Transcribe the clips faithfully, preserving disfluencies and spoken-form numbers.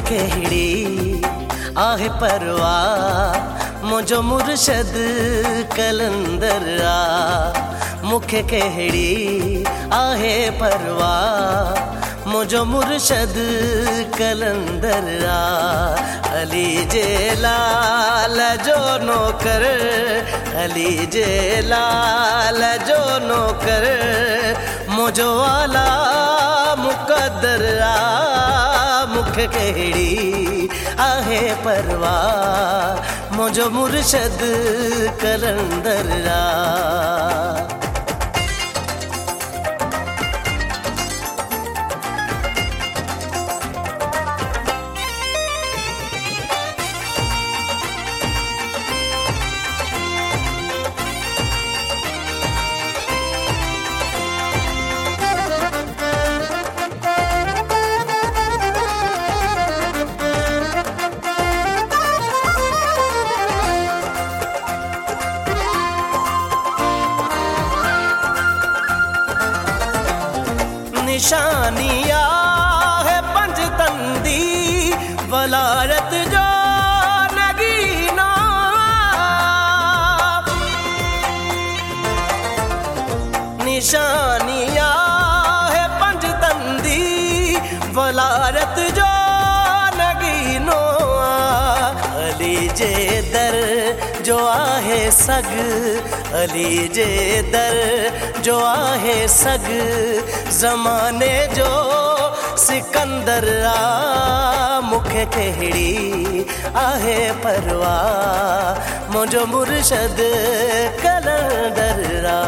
कहिड़ी आहे परवाह मुझो मुर्शद कलंदर आ। मुखे कहिड़ी आहे परवाह मुझो मुर्शद कलंदर आ। अली जे लाल जो नौकर अली जे लाल जो नौकर मुझो वाला मुकद्दर आ। मुखे कहिड़ी आहे परवाह मुझो मुर्शद कलंदर आ। निशानिया है पंजतंदी वलायत जो नगीना। निशानिया है पंजतंदी वलायत जो नगीनो। अली जे दर जो आहे सग अली जे दर जो आहे सग ज़माने जो सिकंदर आ। मुखे कहिड़ी आहे परवाह मुझो मुर्शद कलंदर आ।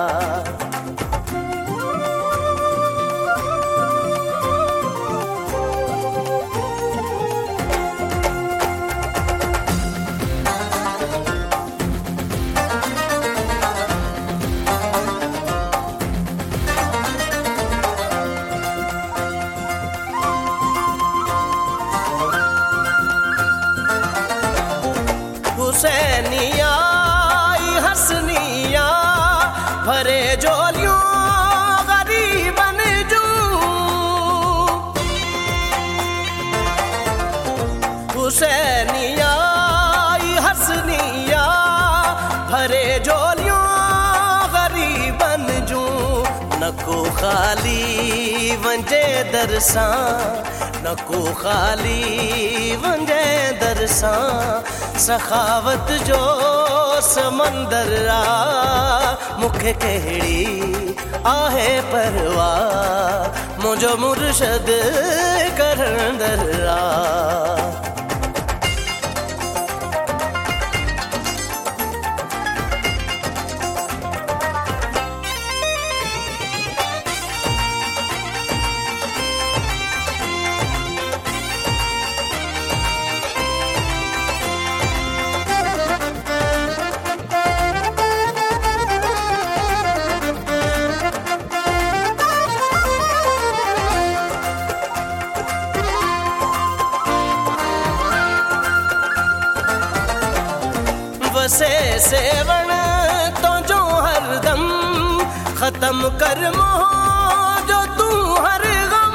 हुसैनिया हसनिया भरे जोलियों गरीबन जू। हुसैनिया हसनिया भरे जोलियों गरीबन जू। नको खाली वंजे दरसा नको खाली वंजे दरसा सखावत जो समंदर आ। मुखे कहिड़ी आहे परवाह मुझो मुर्शद कलंदर आ। वसे सेवण तो जो हरदम खत्म कर मोह जो तू हर गम।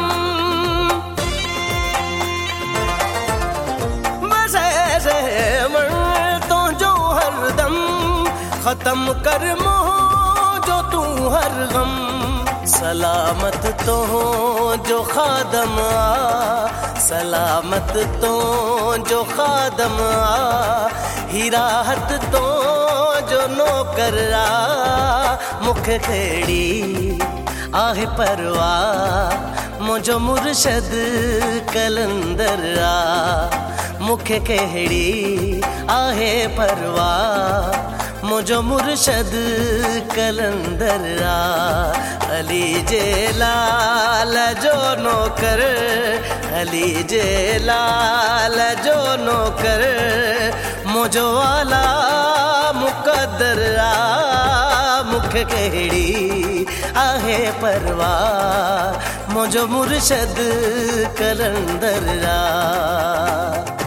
वसे सेवण तो जो हरदम खत्म कर मोह जो तू हर गम। सलामत तो जो खादम आ सलामत तो जो खादम आ। हिराहत तो जो नौकर आ। मुखे कहिड़ी आहे परवाह मुझो मुर्शद कलंदर आ। मुखे कहिड़ी आहे परवाह मुझो मुर्शद कलंदर आ। अली जे लाल जो नौकर अली जे लाल जो नौकर मुझो वाला मुकद्दर आ। मुखे कहिड़ी आहे परवाह मुझो मुर्शद कलंदर आ।